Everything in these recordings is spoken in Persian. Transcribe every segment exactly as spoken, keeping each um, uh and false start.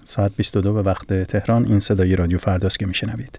ساعت بیست و دو به وقت تهران. این صدای رادیو فرداست که میشنوید.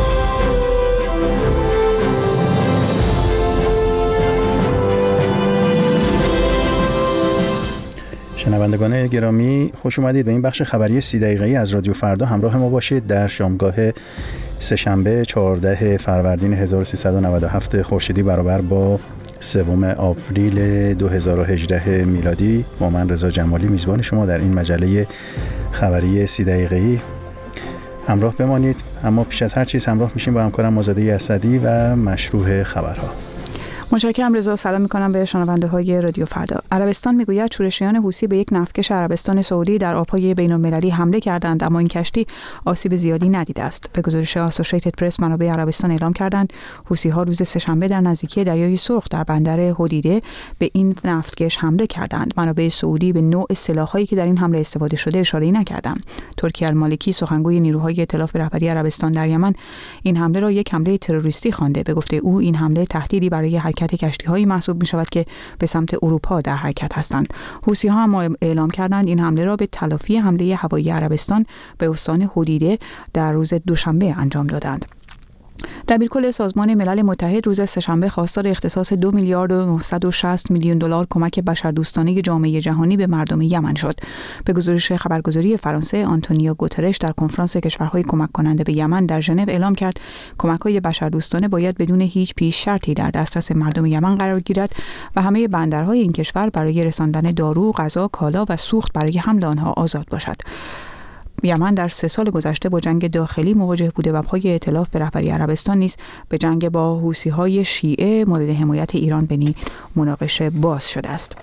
شنوندگان گرامی، خوش اومدید به این بخش خبری سی دقیقه‌ای از رادیو فردا. همراه ما باشید در شامگاه سه‌شنبه چهاردهم فروردین هزار و سیصد و نود و هفت خورشیدی برابر با سوم آوریل دو هزار و هجده میلادی. با من رضا جمالی میزبان شما در این مجله خبری سی دقیقه‌ای همراه بمانید. اما پیش از هر چیز همراه میشیم با همکارم آزاده اسدی و مشروع خبرها. متشکرم رضا. سلام میکنم به شنونده های رادیو فردا. عربستان میگوید شورشیان حوثی به یک نفتکش عربستان سعودی در آبهای بین المللی حمله کردند، اما این کشتی آسیب زیادی ندیده است. به گزارش آسوشیتد پرس، منابع عربستان اعلام کردند حوثی ها روز سه‌شنبه در نزدیکی دریای سرخ در بندر هودیده به این نفتکش حمله کردند. منابع سعودی به نوع سلاح‌هایی که در این حمله استفاده شده اشاره نکردند. ترکی المالکی، سخنگوی نیروهای ائتلاف به رهبری عربستان در یمن، این حمله را یک حمله تروریستی خوانده. به گفته او این حمله تهدیدی برای حرکت کشتی‌هایی محسوب می‌شود که به سمت اروپا در حرکت هستند. حوثی‌ها هم اعلام کردند این حمله را به تلافی حمله هوایی عربستان به استان هودیده در روز دوشنبه انجام دادند. دبیرکل سازمان ملل متحد روز سه‌شنبه خواستار اختصاص دو میلیارد و نهصد و شصت میلیون دلار کمک بشردوستانه جامعه جهانی به مردم یمن شد. به گزارش خبرگزاری فرانسه، آنتونیو گوترش در کنفرانس کشورهای کمک کننده به یمن در ژنو اعلام کرد کمک‌های بشردوستانه باید بدون هیچ پیش شرطی در دسترس مردم یمن قرار گیرد و همه بندرهای این کشور برای رساندن دارو، غذا، کالا و سوخت برای حمل آنها آزاد باشد. یمن در سه سال گذشته با جنگ داخلی مواجه بوده و پای ائتلاف به رهبری عربستان نیز به جنگ با حوثی‌های شیعه مورد حمایت ایران بنی مناقشه باز شده است.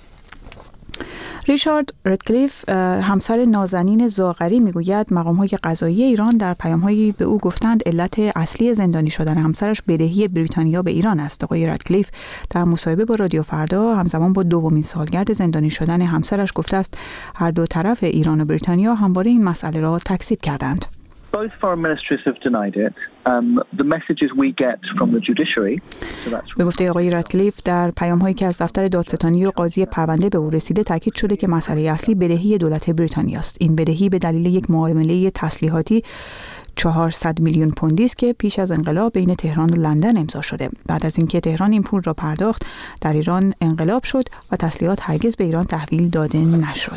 ریچارد ردکلیف، همسر نازنین زاغری، میگوید مقام‌های قضایی ایران در پیام‌هایی به او گفتند علت اصلی زندانی شدن همسرش بدهی بریتانیا به ایران است. آقای ردکلیف در مصاحبه با رادیو فردا همزمان با دومین سالگرد زندانی شدن همسرش گفته است هر دو طرف ایران و بریتانیا همواره این مسئله را تکذیب کردند. Both foreign ministries have denied it. Um, the messages we get from the judiciary. به گفته آقای ردکلیف در پیام‌هایی که از دفتر دادستانی و قاضی پرونده به او رسیده تاکید شده که مسئله اصلی بدهی دولت بریتانیا است. این بدهی به دلیل یک معامله تسلیحاتی چهارصد میلیون پوندی است که پیش از انقلاب بین تهران و لندن امضا شده. بعد از اینکه تهران این پول را پرداخت، در ایران انقلاب شد و تسلیحات هرگز به ایران تحویل داده نشد.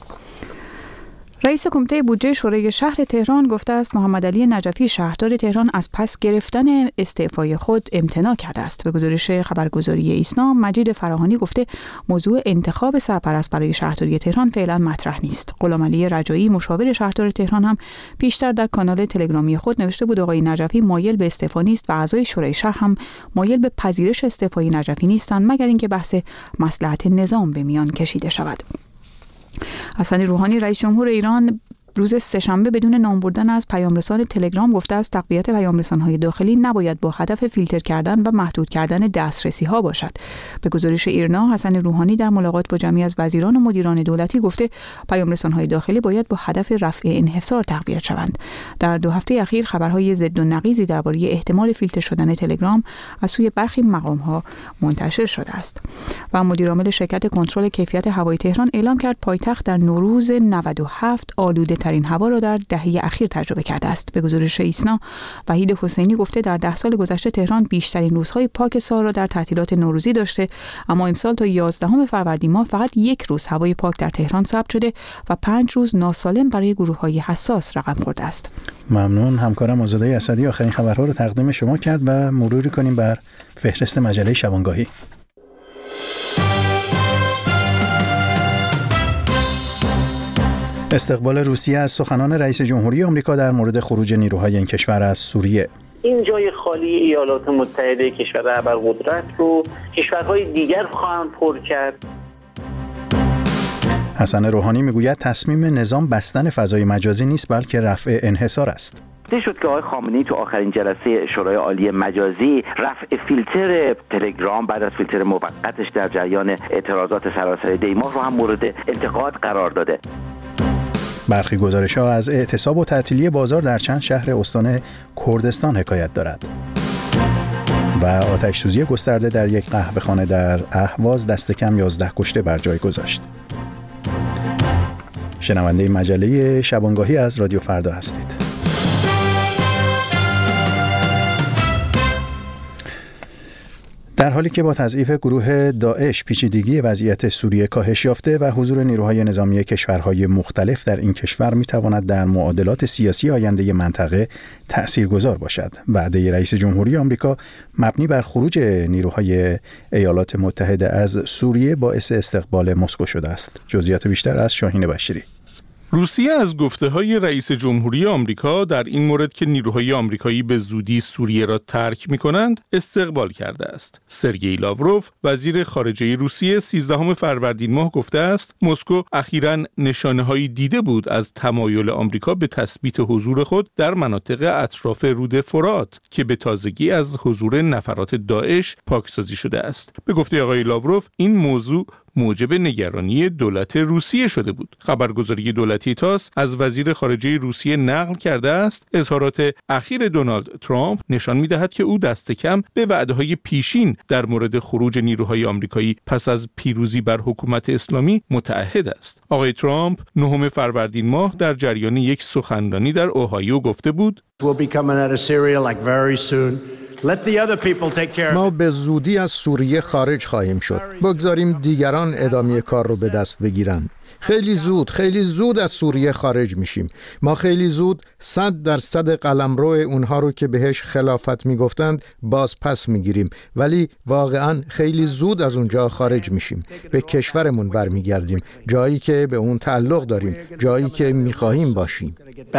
رئیس کمیته بودجه شورای شهر تهران گفته است محمد علی نجفی شهردار تهران از پس گرفتن استعفای خود امتناع کرده است. به گزارش خبرگزاری ایسنا، مجید فراهانی گفته موضوع انتخاب سرپرست برای شهرداری تهران فعلا مطرح نیست. غلامعلی رجایی، مشاور شهردار تهران، هم پیشتر در کانال تلگرامی خود نوشته بود آقای نجفی مایل به استعفا نیست و اعضای شورای شهر هم مایل به پذیرش استعفای نجفی نیستند مگر اینکه بحث مصلحت نظام به میان کشیده شود. حسن روحانی، رئیس جمهور ایران، روز سه‌شنبه بدون نام بردن از پیامرسان تلگرام گفته است تقویت پیامرسان‌های داخلی نباید با هدف فیلتر کردن و محدود کردن دسترسی‌ها باشد. به گزارش ایرنا، حسن روحانی در ملاقات با جمعی از وزیران و مدیران دولتی گفته پیامرسان‌های داخلی باید با هدف رفع انحصار تقویت شوند. در دو هفته اخیر خبرهای ضد و نقیضی درباره احتمال فیلتر شدن تلگرام از سوی برخی مقام‌ها منتشر شده است. و مدیرعامل شرکت کنترل کیفیت هوایی تهران اعلام کرد پایتخت در نوروز نود و هفت آلوده ترین هوا را در دهه اخیر تجربه کرده است. به گزارش ایسنا، وحید حسینی گفته در ده سال گذشته تهران بیشترین روزهای پاک سال را در تعطیلات نوروزی داشته، اما امسال تا یازدهم فروردین ماه فقط یک روز هوای پاک در تهران ثبت شده و پنج روز ناسالم برای گروه‌های حساس رقم خورده است. ممنون. همکارم آزاده اسدی آخرین خبرها رو تقدیم شما کرد و مروری کنیم بر فهرست مجله شبانگاهی. استقبال روسیه از سخنان رئیس جمهوری آمریکا در مورد خروج نیروهای این کشور از سوریه. این جای خالی ایالات متحده، کشور ابرقدرت رو کشورهای دیگر خواهند پر کرد. حسن روحانی میگوید تصمیم نظام بستن فضای مجازی نیست بلکه رفع انحصار است. شد که آقای خامنه‌ای تو آخرین جلسه شورای عالی مجازی رفع فیلتر تلگرام بعد از فیلتر موقتش در جریان اعتراضات سراسر دی ماه رو هم مورد انتقاد قرار داده. برخی گزارش‌ها از اعتصاب و تعطیلی بازار در چند شهر استان کردستان حکایت دارد. و آتش‌سوزی گسترده در یک قهوه‌خانه در اهواز دست کم یازده کشته بر جای گذاشت. شنونده مجله شبانگاهی از رادیو فردا هستید. در حالی که با تضعیف گروه داعش پیچیدگی وضعیت سوریه کاهش یافته و حضور نیروهای نظامی کشورهای مختلف در این کشور می‌تواند در معادلات سیاسی آینده منطقه تأثیرگذار باشد. وعده رئیس جمهوری آمریکا مبنی بر خروج نیروهای ایالات متحده از سوریه باعث استقبال مسکو شده است. جزئیات بیشتر از شاهین بشیری. روسیه از گفته‌های رئیس جمهوری آمریکا در این مورد که نیروهای آمریکایی به زودی سوریه را ترک می‌کنند استقبال کرده است. سرگئی لاوروف وزیر خارجه روسیه سیزدهم فروردین ماه گفته است مسکو اخیراً نشانه‌هایی دیده بود از تمایل آمریکا به تثبیت حضور خود در مناطق اطراف رود فرات که به تازگی از حضور نفرات داعش پاکسازی شده است. به گفته آقای لاوروف این موضوع موجب نگرانی دولت روسیه شده بود. خبرگزاری دولتی تاس از وزیر خارجه روسیه نقل کرده است اظهارات اخیر دونالد ترامپ نشان می‌دهد که او دست کم به وعده‌های پیشین در مورد خروج نیروهای آمریکایی پس از پیروزی بر حکومت اسلامی متعهد است. آقای ترامپ نهم فروردین ماه در جریان یک سخنرانی در اوهایو گفته بود ما به زودی از سوریه خارج خواهیم شد. بگذاریم دیگران ادامه کار رو به دست بگیرند. خیلی زود خیلی زود از سوریه خارج میشیم. ما خیلی زود صد درصد قلمرو اونها رو که بهش خلافت میگفتند باز پس میگیریم، ولی واقعا خیلی زود از اونجا خارج میشیم. به کشورمون برمیگردیم، جایی که به اون تعلق داریم، جایی که میخواهیم باشیم.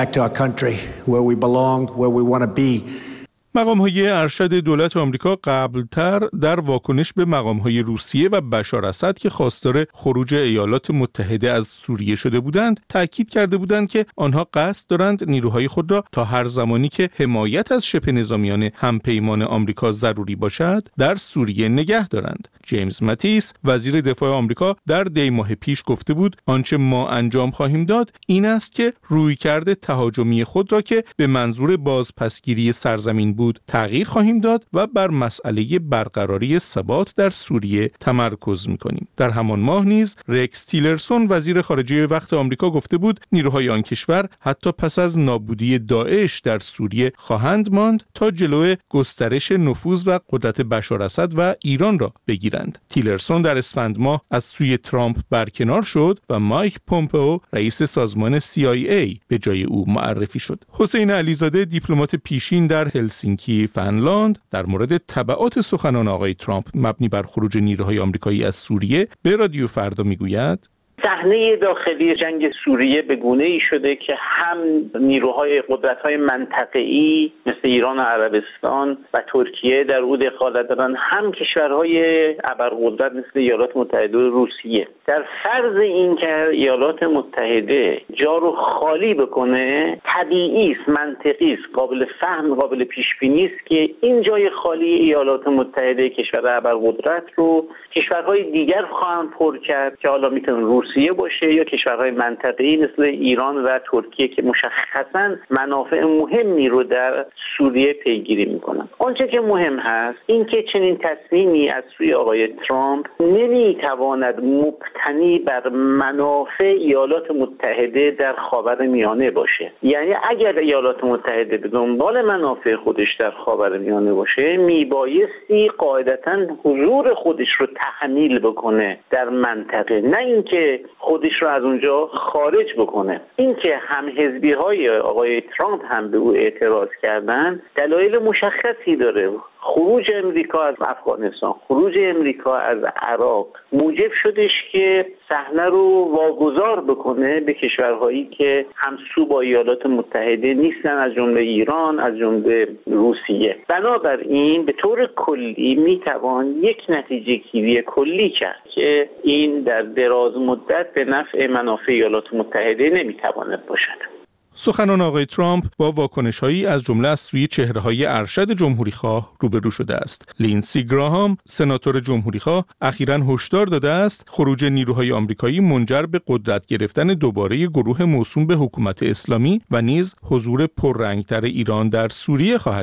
مقام‌های ارشد دولت آمریکا قبلتر در واکنش به مقام‌های روسیه و بشار اسد که خواستار خروج ایالات متحده از سوریه شده بودند، تأکید کرده بودند که آنها قصد دارند نیروهای خود را تا هر زمانی که حمایت از شبه نظامیان همپیمان آمریکا ضروری باشد، در سوریه نگه دارند. جیمز ماتیس، وزیر دفاع آمریکا، در دی ماه پیش گفته بود آنچه ما انجام خواهیم داد این است که رویکرد تهاجمی خود را که به منظور بازپسگیری سرزمین بود تغییر خواهیم داد و بر مسئله برقراری ثبات در سوریه تمرکز می‌کنیم. در همان ماه نیز رکس تیلرسون وزیر خارجه وقت آمریکا گفته بود نیروهای آن کشور حتی پس از نابودی داعش در سوریه خواهند ماند تا جلوی گسترش نفوذ و قدرت بشار اسد و ایران را بگیرند. تیلرسون در اسفند ماه از سوی ترامپ برکنار شد و مایک پومپئو رئیس سازمان سی آی ای به جای او معرفی شد. حسین علیزاده دیپلمات پیشین در هلسینکی فنلاند در مورد تبعات سخنان آقای ترامپ مبنی بر خروج نیروهای آمریکایی از سوریه به رادیو فردا میگوید صحنه داخلی جنگ سوریه به گونه‌ای شده که هم نیروهای قدرت‌های منطقه‌ای مثل ایران و عربستان و ترکیه در او دخالت دارن، هم کشورهای ابرقدرت مثل ایالات متحده و روسیه. در فرض اینکه ایالات متحده جا رو خالی بکنه، طبیعی است، منطقی است، قابل فهم، قابل پیش بینی است که این جای خالی ایالات متحده کشور ابرقدرت رو کشورهای دیگر خواهند پر کرد که حالا میتونه روسیه باشه یا کشورهای منطقه‌ای مثل ایران و ترکیه که مشخصاً منافع مهمی رو در سوریه پیگیری میکنن. آنچه که مهم هست این که چنین تصمیمی از سوی آقای ترامپ نمیتواند مبتنی بر منافع ایالات متحده در خاورمیانه باشه. یعنی اگر ایالات متحده به دنبال منافع خودش در خاورمیانه باشه، میبایستی قاعدتاً حضور خودش رو تحمیل بکنه در منطقه، نه اینکه خودش رو از اونجا خارج بکنه. اینکه هم حزبی های آقای ترامپ هم به او اعتراض کردن دلایل مشخصی داره. خروج امریکا از افغانستان، خروج امریکا از عراق موجب شدش که صحنه رو واگذار بکنه به کشورهایی که همسو با ایالات متحده نیستن، از جمله ایران، از جمله روسیه. بنابراین به طور کلی میتوان یک نتیجه گیری کلی کرد که این در دراز مدت به نفع منافع ایالات متحده نمیتواند باشد. سخنان آقای ترامپ با واکنش‌هایی از جمله از سوی چهره‌های ارشد جمهوری‌خواه روبرو شده است. لینسی گراهام، سناتور جمهوری‌خواه، اخیراً هشدار داده است خروج نیروهای آمریکایی منجر به قدرت گرفتن دوباره گروه موسوم به حکومت اسلامی و نیز حضور پررنگتر ایران در سوریه خواهد شد.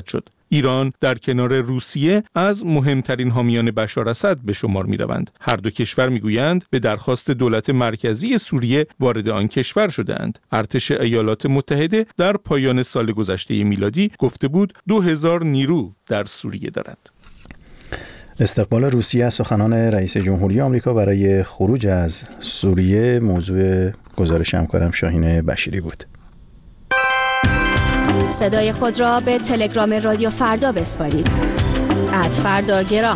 ایران در کنار روسیه از مهمترین حامیان بشار اسد به شمار می‌روند. هر دو کشور می‌گویند به درخواست دولت مرکزی سوریه وارد آن کشور شده‌اند. ارتش ایالات متحده در پایان سال گذشته میلادی گفته بود دو هزار نیرو در سوریه دارد. استقبال روسیه از سخنان رئیس جمهوری آمریکا برای خروج از سوریه موضوع گزارش همکارم شاهین بشیری بود. صدای خود را به تلگرام رادیو فردا بسپارید. ات فردا گرام.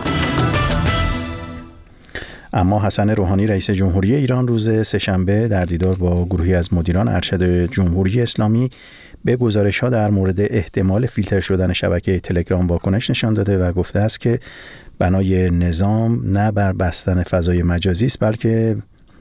اما حسن روحانی رئیس جمهوری ایران روز سه‌شنبه در دیدار با گروهی از مدیران ارشد جمهوری اسلامی به گزارش‌ها در مورد احتمال فیلتر شدن شبکه تلگرام واکنش نشان داده و گفته است که بنای نظام نه بر بستن فضای مجازی است بلکه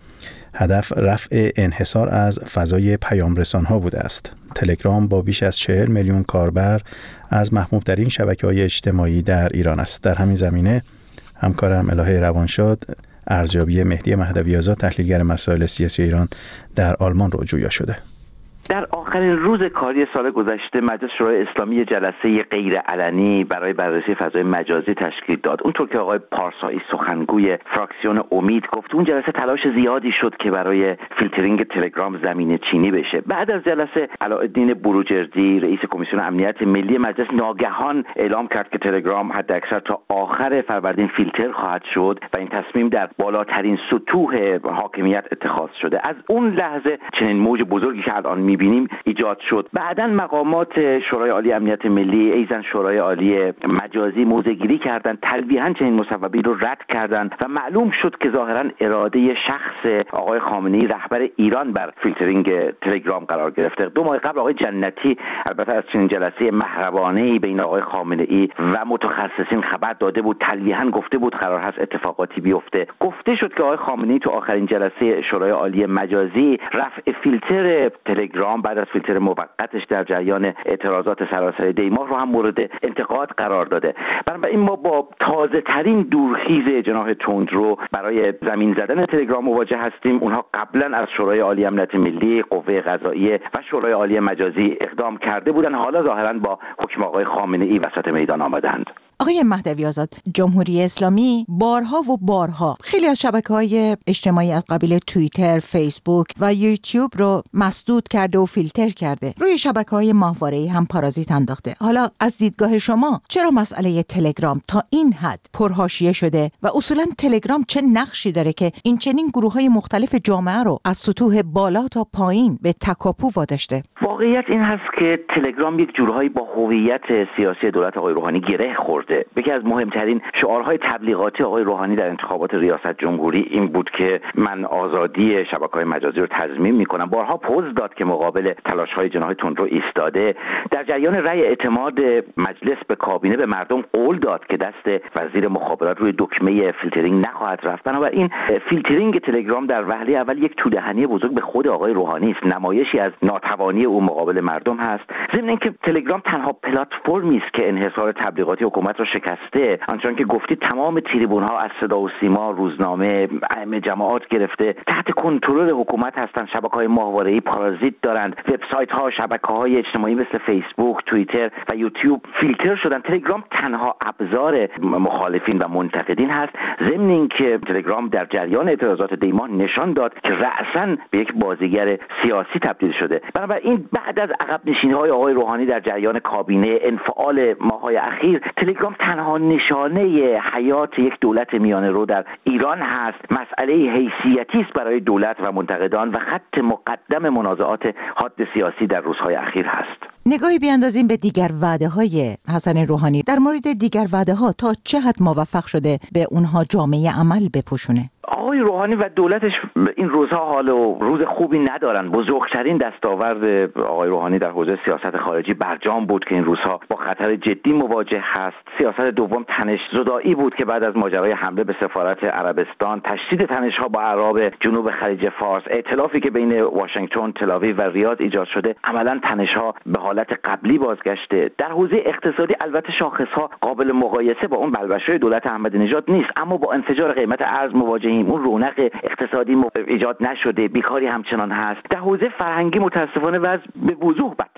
هدف رفع انحصار از فضای پیام رسان‌ها بوده است. تلگرام با بیش از چهل میلیون کاربر از محبوب‌ترین شبکه‌های اجتماعی در ایران است. در همین زمینه همکارم الهه روانشاد ارزیابی مهدی مهدوی آزاد تحلیلگر مسائل سیاسی ایران در آلمان رو جویا شده. در آخرین روز کاری سال گذشته مجلس شورای اسلامی جلسه غیر علنی برای بررسی فضای مجازی تشکیل داد. اونطور که آقای پارسایی سخنگوی فراکسیون امید گفت اون جلسه تلاش زیادی شد که برای فیلترینگ تلگرام زمینه چینی بشه. بعد از جلسه علاءالدین بروجردی رئیس کمیسیون امنیت ملی مجلس ناگهان اعلام کرد که تلگرام حداکثر تا آخر فروردین فیلتر خواهد شد و این تصمیم در بالاترین سطوح حاکمیت اتخاذ شده. از اون لحظه چنین موج بزرگی که الان می‌بینیم ایجاد شد. بعداً مقامات شورای عالی امنیت ملی ایزن شورای عالی مجازی موضع‌گیری کردند، تلویحاً چنین مصوبه‌ای رو رد کردند و معلوم شد که ظاهراً اراده شخص آقای خامنه‌ای رهبر ایران بر فیلترینگ تلگرام قرار گرفته. دو ماه قبل آقای جنتی البته از چنین جلسه محرمانه‌ای بین آقای خامنه‌ای و متخصصین خبر داده بود، تلویحاً گفته بود قرار هست اتفاقاتی بیفته. گفته شد که آقای خامنه‌ای تو آخرین جلسه شورای عالی مجازی رفع فیلتر تلگرام بعد از فیلتر موقتش در جریان اعتراضات سراسر دیماه رو هم مورد انتقاد قرار داده. بنابراین ما با تازه ترین دورخیز جناح تندرو برای زمین زدن تلگرام مواجه هستیم. اونها قبلا از شورای عالی امنیت ملی، قوه قضاییه و شورای عالی مجازی اقدام کرده بودند، حالا ظاهرا با حکم آقای خامنه‌ای وسط میدان آمدند. آقای مهدوی آزاد، جمهوری اسلامی بارها و بارها خیلی از شبکه‌های اجتماعی از قبیل توییتر، فیسبوک و یوتیوب رو مسدود کرده و فیلتر کرده. روی شبکه‌های ماهواره‌ای هم پارازیت انداخته. حالا از دیدگاه شما چرا مسئله تلگرام تا این حد پرحاشیه شده و اصولا تلگرام چه نقشی داره که این چنین گروه‌های مختلف جامعه رو از سطوح بالا تا پایین به تکاپو واداشته؟ واقعیت این هست که تلگرام یک جورهایی با هویت سیاسی دولت آقای روحانی گره خورده. یکی از مهمترین شعارهای تبلیغاتی آقای روحانی در انتخابات ریاست جمهوری این بود که من آزادی شبکه‌های مجازی رو تضمین می‌کنم. بارها پوز داد که مقابل تلاش‌های جناح تندرو ایستاده. در جریان رأی اعتماد مجلس به کابینه به مردم قول داد که دست وزیر مخابرات روی دکمه فیلترینگ نخواهد رفت. بنابراین فیلترینگ تلگرام در وهله اول یک توده‌هنی بزرگ به خود آقای روحانی است، نمایشی از ناتوانی او مقابل مردم هست. ضمن اینکه تلگرام تنها پلتفرمی است که انحصار تبلیغاتی حکومت رو شکسته. آنچنان که گفتی تمام تریبون‌ها از صدا و سیما، روزنامه، ائمه جماعات گرفته تحت کنترل حکومت هستند. شبکه‌های ماهواره‌ای پارازیت دارند. وبسایت‌ها، شبکه‌های اجتماعی مثل فیسبوک، توییتر و یوتیوب فیلتر شدن. تلگرام تنها ابزار مخالفین و منتقدین هست. ضمن اینکه تلگرام در جریان اعتراضات دیماه نشان داد که رأساً به یک بازیگر سیاسی تبدیل شده. بنابراین بعد از عقب نشینی‌های آقای روحانی در جریان کابینه، انفعال ماه‌های اخیر، تلگرام تنها نشانه حیات یک دولت میانه رو در ایران هست. مسئله حیثیتی است برای دولت و منتقدان و خط مقدم منازعات حاد سیاسی در روزهای اخیر هست. نگاهی بیاندازیم به دیگر وعده‌های حسن روحانی. در مورد دیگر وعده‌ها تا چه حد موفق شده به اونها جامعه عمل بپوشونه؟ آقای روحانی و دولتش این روزها حال و روز خوبی ندارن. بزرگترین دستاورد آقای روحانی در حوزه سیاست خارجی برجام بود که این روزها با خطر جدی مواجه هست. سیاست دوم تنش زدایی بود که بعد از ماجرای حمله به سفارت عربستان، تشدید تنش‌ها با اعراب جنوب خلیج فارس، ائتلافی که بین واشنگتن، تل‌آویو و ریاض ایجاد شده، عملاً تنش‌ها به حالت قبلی بازگشته. در حوزه اقتصادی البته شاخص‌ها قابل مقایسه با اون بلبشوی دولت احمدی نژاد نیست، اما با انفجار قیمت ارز مواجهیم. اون رونق اقتصادی ایجاد نشده، بیکاری همچنان هست. در حوزه فرهنگی متاسفانه وضع به وضوح بدتر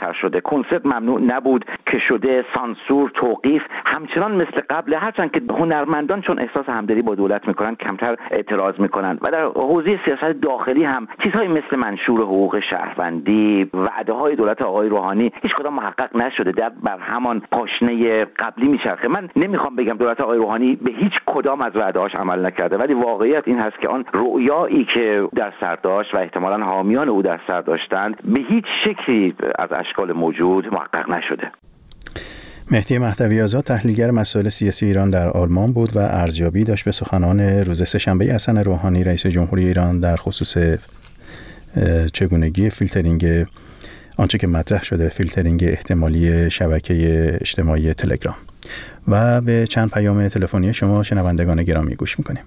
بدتر شده. کنسرت ممنوع نبود که شده، سانسور، توقیف همچنان مثل قبل، هرچند که هنرمندان چون احساس همدلی با دولت میکنن کمتر اعتراض میکنن. و در حوزه سیاست داخلی هم چیزهایی مثل منشور حقوق شهروندی، وعده های دولت آقای روحانی هیچ کدام محقق نشده، در بر همان پاشنه قبلی میچرخه. من نمیخوام بگم دولت آقای روحانی به هیچ کدام از وعده‌هاش عمل نکرده، ولی واقعیت این هست که آن رؤیایی که در سر داشت و احتمالاً حامیان او در سر داشتند به هیچ شکلی از اشکال موجود محقق نشده. مهدی مهدوی آزاد تحلیلگر مسائل سیاسی ایران در آلمان بود و ارزیابی داشت به سخنان روز سه‌شنبه حسن روحانی رئیس جمهوری ایران در خصوص چگونگی فیلترینگ آنچه که مطرح شده، فیلترینگ احتمالی شبکه اجتماعی تلگرام. و به چند پیام تلفنی شما شنوندگان گرامی گوش میکنیم.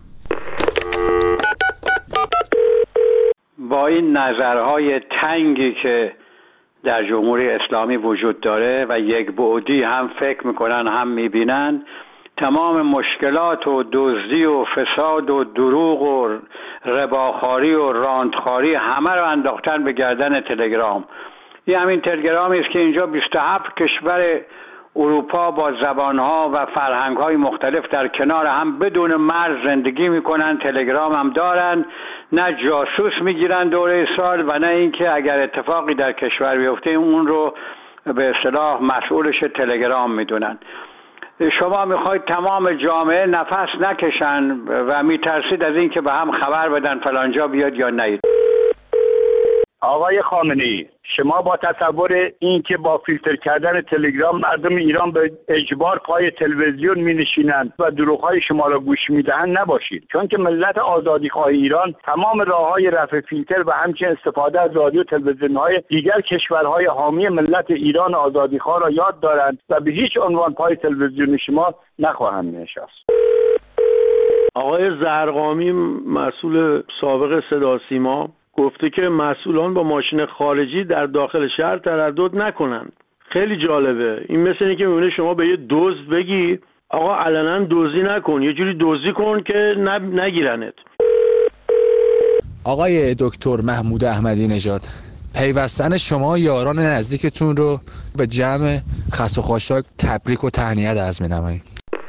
با این نظرهای تنگی که در جمهوری اسلامی وجود داره و یک بعدی هم فکر میکنن هم میبینن، تمام مشکلات و دزدی و فساد و دروغ و رباخاری و راندخاری همه رو انداختن به گردن تلگرام. این همین تلگرامی است که اینجا بیست و هفت کشور اروپا با زبانها و فرهنگهای مختلف در کنار هم بدون مرز زندگی میکنن. تلگرام هم دارن، نه جاسوس میگیرن دوره سال و نه اینکه اگر اتفاقی در کشور بیفته اون رو به اصطلاح مسئولش تلگرام میدونن. شما میخواید تمام جامعه نفس نکشن و میترسید از اینکه به هم خبر بدن فلانجا بیاد یا نیاد. آقای خامنه‌ای، شما با تصور این که با فیلتر کردن تلگرام مردم ایران به اجبار پای تلویزیون می نشینند و دروغ‌های شما را گوش می‌دهند نباشید، چون که ملت آزادیخواه ایران تمام راه‌های رفع فیلتر و همچنین استفاده از رادیو و تلویزیون‌های دیگر کشورهای حامی ملت ایران آزادیخواه را یاد دارند و به هیچ عنوان پای تلویزیون شما نخواهند نشست. آقای زرقامی مسئول سابق صدا سیما گفته که مسئولان با ماشین خارجی در داخل شهر تردد نکنند. خیلی جالبه. این مثل اینه که میبینه شما به یه دزد بگی آقا علنا دزدی نکن، یه جوری دزدی کن که نگیرنت. آقای دکتر محمود احمدی نژاد، پیوستن شما یاران نزدیکتون رو به جمع خس و خاشاک تبریک و تهنیت عرض می‌نماییم.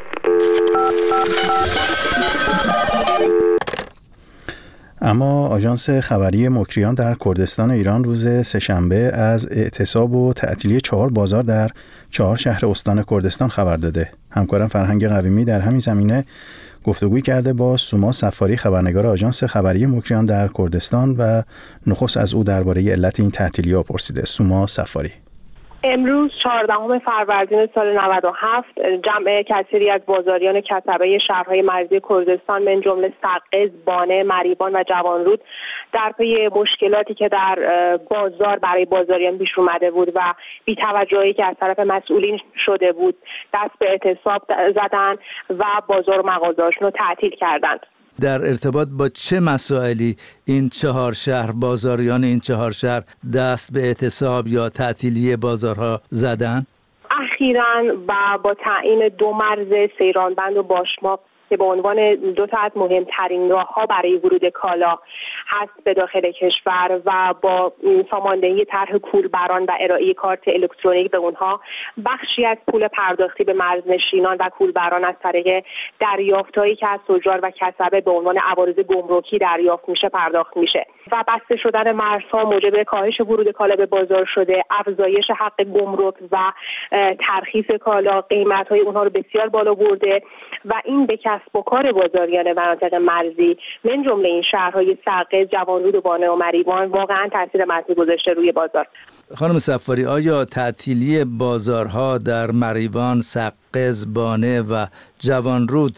اما آژانس خبری مکریان در کردستان ایران روز سه‌شنبه از اعتصاب و تعطیلی چهار بازار در چهار شهر استان کردستان خبر داده. همکارم فرهنگ قویمی در همین زمینه گفتگوی کرده با سوما صفاری، خبرنگار آژانس خبری مکریان در کردستان، و نخست از او درباره علت این تعطیلی‌ها پرسیده. سوما صفاری: امروز چهاردهم فروردین سال نود و هفت جمع کثیری از بازاریان کسبه شهرهای مرزی کردستان من جمله سقز، بانه، مریوان و جوانرود در پی مشکلاتی که در بازار برای بازاریان پیش اومده بود و بی‌توجهی که از طرف مسئولین شده بود دست به اعتصاب زدن و بازار و مغازه‌هاشون رو تعطیل کردند. در ارتباط با چه مسائلی این چهار شهر، بازاریان این چهار شهر دست به اعتصاب یا تعطیلی بازارها زدن؟ اخیراً و با تعیین دو مرز سیرانبند و باشماق که به عنوان دو تا از مهمترین راه‌ها برای ورود کالا هست به داخل کشور و با ساماندهی طرح کولبران و ارائه کارت الکترونیک به اونها، بخشی از پول پرداختی به مرزنشینان و کولبران از طریق دریافت‌هایی که از تجار و کسبه به عنوان عوارض گمرکی دریافت میشه پرداخت میشه و بسته شدن مرزها موجب کاهش ورود کالا به بازار شده، افزایش حق گمرک و ترخیص کالا قیمت‌های اونها رو بسیار بالا برده و این به کسب و کار بازاریان مناطق مرزی من جمله این شهرهای سقز، جوانرود و بانه و مریوان واقعا تاثیر منفی گذاشته روی بازار. خانم صفاری، آیا تعطیلی بازارها در مریوان، سقز، بانه و جوانرود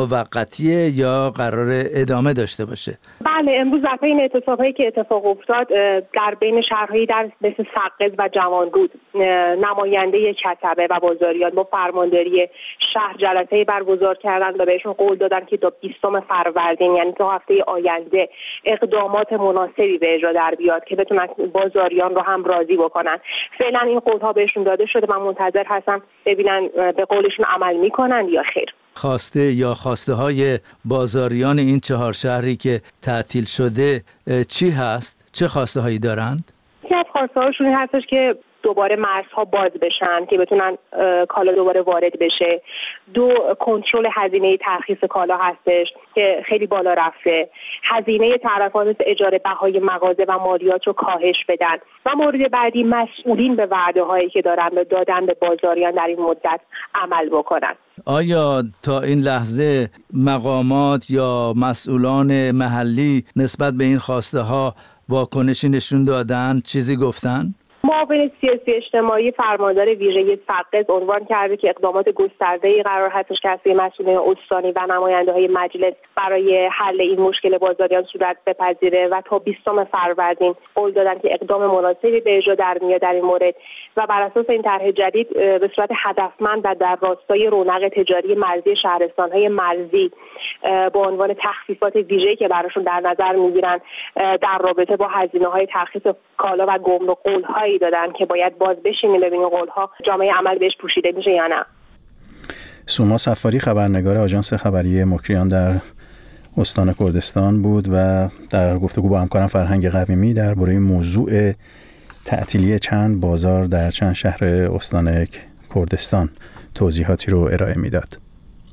موقتیه یا قرار ادامه داشته باشه؟ بله، امروز در این اعتصاب‌هایی که اتفاق افتاد در بین شهرهایی در مثل سقز و جوانرود نماینده کسبه و بازاریان با فرمانداری شهر جلسه‌ای برگزار کردند و بهشون قول دادن که تا بیستم فروردین یعنی تا هفته آینده اقدامات مناسبی به اجرا در بیاد که بتونن بازاریان رو هم راضی بکنن. فعلا این قول‌ها بهشون داده شده، من منتظر هستم ببینن به قولشون عمل میکنن یا خیر. خواسته یا خواسته های بازاریان این چهار شهری که تعطیل شده چی هست؟ چه خواسته هایی دارند؟ یکی از خواسته‌هاشون این هستش که دوباره مرزها باز بشن که بتونن کالا دوباره وارد بشه. دو، کنترل هزینه ترخیص کالا هستش که خیلی بالا رفته. هزینه تعرفات مثل اجاره بهای مغازه و مالیات رو کاهش بدن. و مورد بعدی، مسئولین به وعده هایی که دارن به دادن به بازاریان در این مدت عمل بکنن. آیا تا این لحظه مقامات یا مسئولان محلی نسبت به این خواسته ها واکنشی نشون دادن، چیزی گفتن؟ معاون سیاسی اجتماعی فرماندار ویژه سقز عنوان کرده که اقدامات گسترده‌ای قرار هستش که از سوی مسئولین استانی و نماینده‌های مجلس برای حل این مشکل بازاریان صورت بپذیره و تا بیستم فروردین قول دادن که اقدام مناسبی به اجرا در میاد در این مورد و بر اساس این طرح جدید به صورت هدفمند و در راستای رونق تجاری مرزی شهرستان‌های مرزی با عنوان تخفیفات ویژه‌ای که براشون در نظر می‌گیرن در رابطه با هزینه‌های ترخیص کالا و گمرک قول‌هایی دادن که باید باز بشینیم ببینیم قول‌ها جامعه عمل بهش پوشیده میشه یا نه. سوما صفاری خبرنگار آژانس خبری مکریان در استان کردستان بود و در گفتگو با همکارم فرهنگ قویمی درباره موضوع تعطیلی چند بازار در چند شهر استان کردستان توضیحاتی رو ارائه میداد.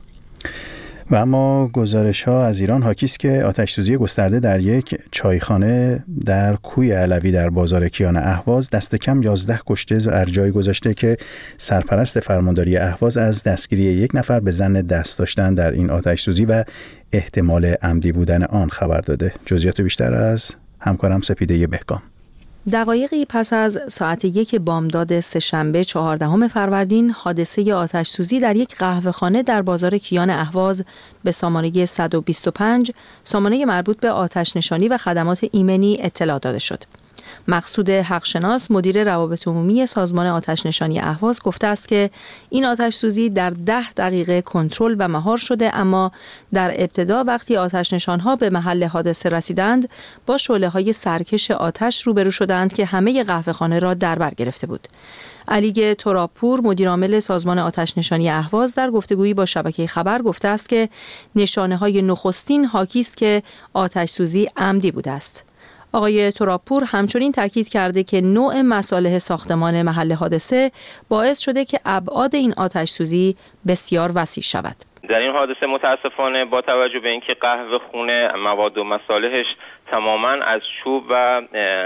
و اما گزارش ها از ایران حاکی است که آتش سوزی گسترده در یک چایخانه در کوی علوی در بازار کیان اهواز دست کم یازده کشته و جای گذاشته که سرپرست فرمانداری اهواز از دستگیری یک نفر به ظن دست داشتن در این آتش سوزی و احتمال عمدی بودن آن خبر داده. جزئیات بیشتر از همکارم سپیده بهکام. دقایقی پس از ساعت یک بامداد سه‌شنبه چهاردهم فروردین حادثه آتش سوزی در یک قهوه‌خانه در بازار کیان اهواز به سامانه صد و بیست و پنج سامانه مربوط به آتش نشانی و خدمات ایمنی اطلاع داده شد. مقصود حقشناس مدیر روابط عمومی سازمان آتش نشانی اهواز گفته است که این آتش سوزی در ده دقیقه کنترل و مهار شده، اما در ابتدا وقتی آتش نشانها به محل حادثه رسیدند با شعله‌های سرکش آتش روبرو شدند که همه قهوه‌خانه را در بر گرفته بود. علی ترابپور مدیرعامل سازمان آتش نشانی اهواز در گفتگویی با شبکه خبر گفته است که نشانه‌های نخستین حاکی است که آتش سوزی عمدی بوده است. آقای ترابپور همچنین تاکید کرده که نوع مصالح ساختمان محل حادثه باعث شده که ابعاد این آتش سوزی بسیار وسیع شود. در این حادثه متاسفانه با توجه به اینکه قهوه خونه مواد و مصالحش تماما از چوب و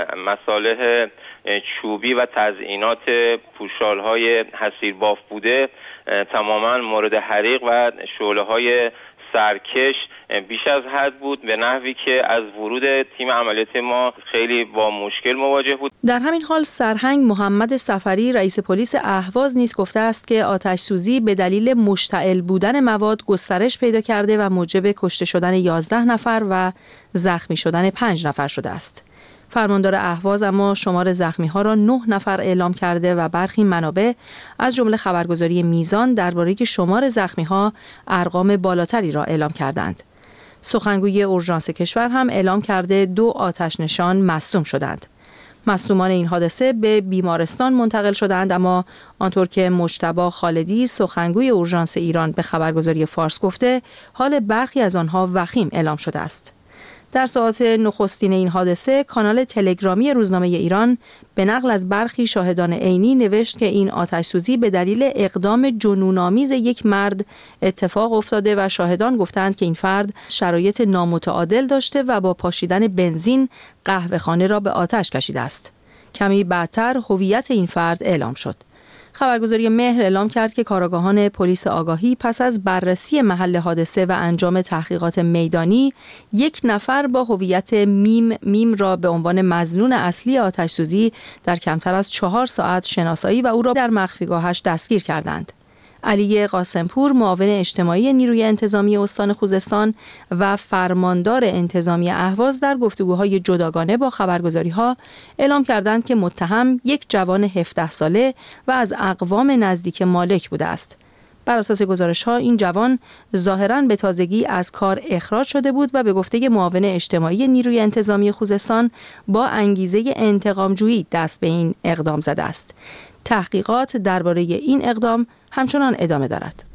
مصالح چوبی و تزیینات پوشال‌های حصیرباف بوده، تماما مورد حریق و شعله‌های سرکش بیش از حد بود، به نحوی که از ورود تیم عملیاتی ما خیلی با مشکل مواجه بود. در همین حال سرهنگ محمد سفری رئیس پلیس اهواز نیز گفته است که آتش سوزی به دلیل مشتعل بودن مواد گسترش پیدا کرده و موجب کشته شدن یازده نفر و زخمی شدن پنج نفر شده است. فرماندار اهواز اما شمار زخمی‌ها را نه نفر اعلام کرده و برخی منابع از جمله خبرگزاری میزان درباره شمار زخمی‌ها ارقام بالاتری را اعلام کردند. سخنگوی اورژانس کشور هم اعلام کرده دو آتش نشان مصدوم شدند. مصدومان این حادثه به بیمارستان منتقل شدند، اما آنطور که مجتبی خالدی سخنگوی اورژانس ایران به خبرگزاری فارس گفته، حال برخی از آنها وخیم اعلام شده است. در ساعات نخستین این حادثه کانال تلگرامی روزنامه ایران به نقل از برخی شاهدان عینی نوشت که این آتش سوزی به دلیل اقدام جنون‌آمیز یک مرد اتفاق افتاده و شاهدان گفتند که این فرد شرایط نامتعادل داشته و با پاشیدن بنزین قهوه‌خانه را به آتش کشیده است. کمی بعدتر هویت این فرد اعلام شد. خبرگزاری مهر اعلام کرد که کارآگاهان پلیس آگاهی پس از بررسی محل حادثه و انجام تحقیقات میدانی یک نفر با هویت میم میم را به عنوان مظنون اصلی آتش سوزی در کمتر از چهار ساعت شناسایی و او را در مخفیگاهش دستگیر کردند. علی قاسمپور معاون اجتماعی نیروی انتظامی استان خوزستان و فرماندار انتظامی اهواز در گفتگوهای جداگانه با خبرگزاری‌ها اعلام کردند که متهم یک جوان هفده ساله و از اقوام نزدیک مالک بوده است. بر اساس گزارش‌ها این جوان ظاهراً به تازگی از کار اخراج شده بود و به گفته معاون اجتماعی نیروی انتظامی خوزستان با انگیزه انتقام‌جویی دست به این اقدام زده است. تحقیقات درباره این اقدام همچنان ادامه دارد.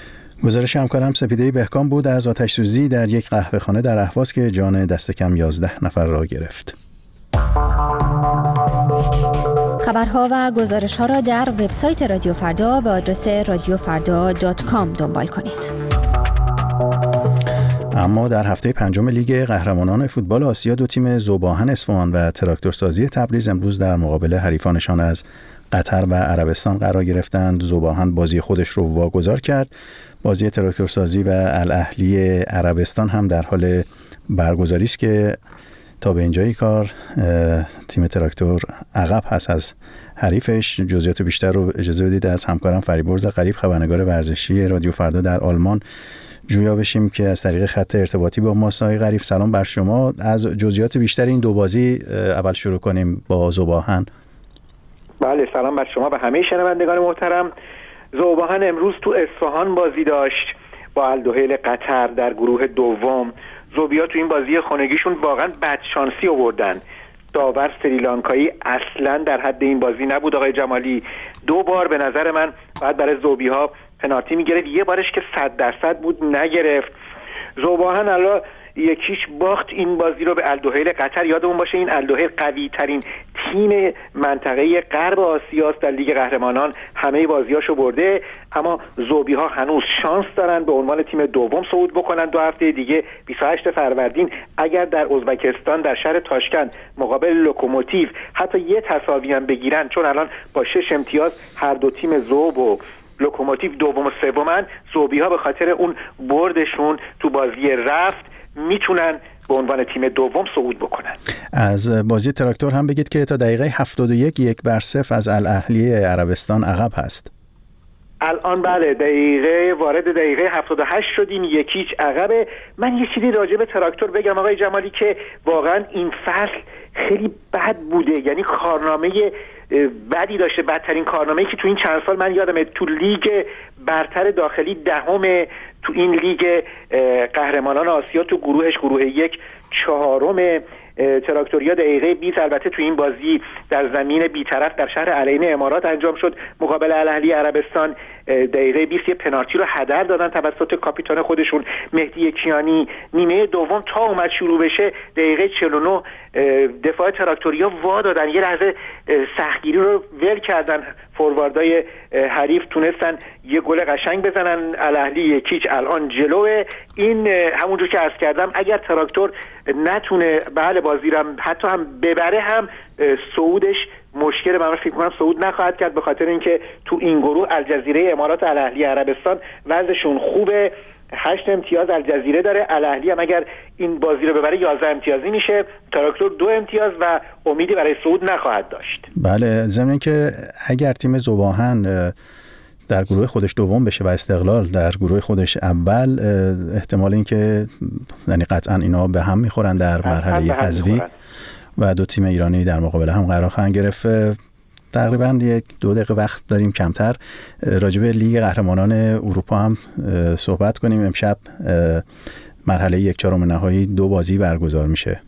گزارش همکارم سپیده بهکام بود از آتش سوزی در یک قهوه‌خانه در اهواز که جان دست کم یازده نفر را گرفت. خبرها و گزارش‌ها را در وبسایت رادیو فردا به آدرس رادیو فردا دات کام دنبال کنید. اما در هفته پنجم لیگ قهرمانان فوتبال آسیا دو تیم ذوباهن اصفهان و تراکتورسازی تبریز امروز در مقابل حریفانشان از قطر و عربستان قرار گرفتند. ذوباهن بازی خودش رو واگذار کرد. بازی تراکتورسازی و الاهلی عربستان هم در حال برگزاری است که تا به اینجای کار تیم تراکتور عقب هست از حریفش. جزئیات بیشتر رو اجازه بدید از همکارم فریبرز غریب خبرنگار ورزشی رادیو فردا در آلمان جویا بشیم که از طریق خط ارتباطی با ما. آقای غریب سلام بر شما. از جزئیات بیشتر این دو بازی اول شروع کنیم با ذوباهن. بله سلام بر شما و همه شنوندگان محترم. ذوباهن امروز تو اصفهان بازی داشت با الدوحیل قطر در گروه دوم. ذوبیا تو این بازی خانگیشون واقعا بدشانسی آوردن. داور سریلانکایی اصلا در حد این بازی نبود. آقای جمالی دو بار به نظر من باید برای ذوبی‌ها پنالتی میگرفت، یه بارش که صد درصد بود نگرفت. ذوباهن الان یکیش باخت این بازی رو به الدوحیل قطر. یادمون باشه این الدوحیل قوی ترین تیم منطقه غرب آسیاست، در لیگ قهرمانان همه بازیاشو برده، اما ذوبی‌ها هنوز شانس دارن به عنوان تیم دوم صعود بکنن. دو هفته دیگه بیست و هشت فروردین اگر در ازبکستان در شهر تاشکند مقابل لوکوموتیو حتی یه تساوی هم بگیرن، چون الان با شش امتیاز هر دو تیم ذوب و لوکوموتیو دوم و سومن، ذوبی‌ها به خاطر اون بردشون تو بازی رفت میتونن به عنوان تیم دوم صعود بکنن. از بازی تراکتور هم بگید که تا دقیقه هفتاد و یک یک بر صفر از الاهلی عربستان عقب هست. الان بله دقیقه وارد دقیقه هفتاد و هشت شدیم، یکیچ عقبه. من یه چیزی راجع به تراکتور بگم آقای جمالی که واقعا این فصل خیلی بد بوده، یعنی کارنامه بدی داشته، بدترین کارنامه‌ای که تو این چند سال من یادمه. تو لیگ برتر داخلی دهمه، تو این لیگ قهرمانان آسیا تو گروهش گروه یک چهارم. تراکتوریا دقیقه بیست البته تو این بازی در زمین بی‌طرف در شهر العین امارات انجام شد مقابل الاهلی عربستان. دقیقه بیست یه پنالتی رو هدر دادن توسط کاپیتان خودشون مهدی کیانی. نیمه دوم تا اومد شروع بشه دقیقه چهل و نه دفاع تراکتوریا وا دادن، یه لحظه سختگیری رو ول کردن، فورواردای حریف تونستن یه گل قشنگ بزنن. الاهلی یکیچ الان جلوه. این همونجور که عرض کردم اگر تراکتور نتونه بله بازی رو حتی هم ببره هم صعودش مشکل، من فکر کنم صعود نخواهد کرد، به خاطر اینکه تو این گروه الجزیره امارات الاهلی عربستان وضعشون خوبه، هشت امتیاز الجزیره داره. الاهلی هم اگر این بازی رو ببره یازده امتیازی میشه، تراکتور دو امتیاز و امیدی برای صعود نخواهد داشت. بله، ضمن اینکه اگر تیم ذوباهن در گروه خودش دوم بشه و استقلال در گروه خودش اول، احتمال اینکه یعنی قطعا اینا به هم میخورن در مرحله حذفی و دو تیم ایرانی در مقابل هم قرار خواهند گرفت. تقریبا یک دو دقیقه وقت داریم کمتر. راجع به لیگ قهرمانان اروپا هم صحبت کنیم. امشب مرحله یک چهارم نهایی دو بازی برگزار میشه.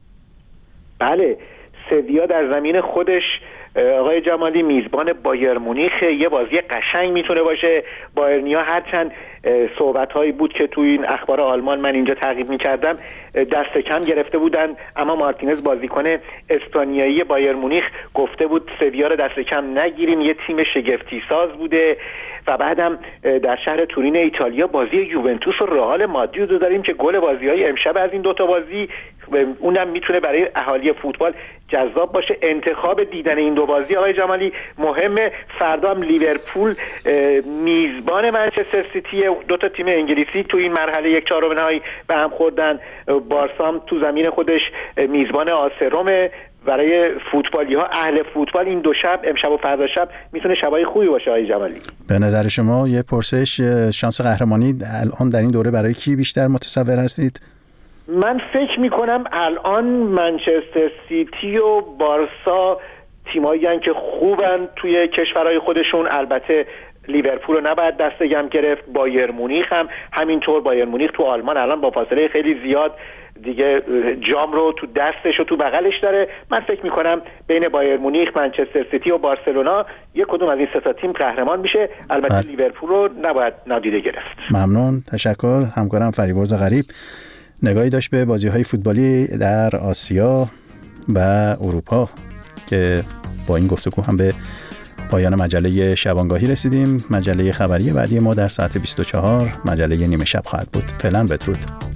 بله، سویا در زمین خودش آقای جمالی میزبان بایر مونیخ، یه بازی قشنگ میتونه باشه. بایرنیا هرچند صحبت هایی بود که توی این اخبار آلمان من اینجا تعقیب میکردم دست کم گرفته بودن، اما مارتینز بازیکن اسپانیایی بایر مونیخ گفته بود سویا رو دست کم نگیریم، یه تیم شگفتی ساز بوده. و بعدم در شهر تورین ایتالیا بازی یوونتوس و رئال مادرید رو داریم که گل بازی‌های امشب از این دوتا بازی اونم میتونه برای اهالی فوتبال جذاب باشه. انتخاب دیدن این دو بازی آقای جمالی مهمه. فردا هم لیورپول میزبان منچستر سیتی، دو تا تیم انگلیسی تو این مرحله یک چهارم نهایی به هم خوردن. بارسا هم تو زمین خودش میزبان آسروم. برای فوتبالی ها اهل فوتبال این دو شب، امشب و فردا شب، میتونه شبای خوبی باشه آقای جمالی. به نظر شما یه پرسش، شانس قهرمانی الان در این دوره برای کی بیشتر متصور هستید؟ من فکر میکنم الان منچستر سیتی و بارسا تیمایی هستن که خوبن توی کشورهای خودشون. البته لیورپول رو نباید دست گم گرفت، بایر مونیخ هم همینطور. بایر مونیخ تو آلمان الان با فاصله خیلی زیاد دیگه جام رو تو دستش و تو بغلش داره. من فکر میکنم بین بایر مونیخ، منچستر سیتی و بارسلونا یک کدوم از این سه تا تیم قهرمان میشه. البته بله. لیورپول رو نباید نادیده گرفت. ممنون، تشکر. همکارم فریبرز غریب نگاهی داشت به بازی‌های فوتبالی در آسیا و اروپا که با این گفتگو هم به پایان مجله شبانگاهی رسیدیم. مجله خبری بعدی ما در ساعت بیست و چهار مجله نیمه شب خواهد بود. فعلا بدرود.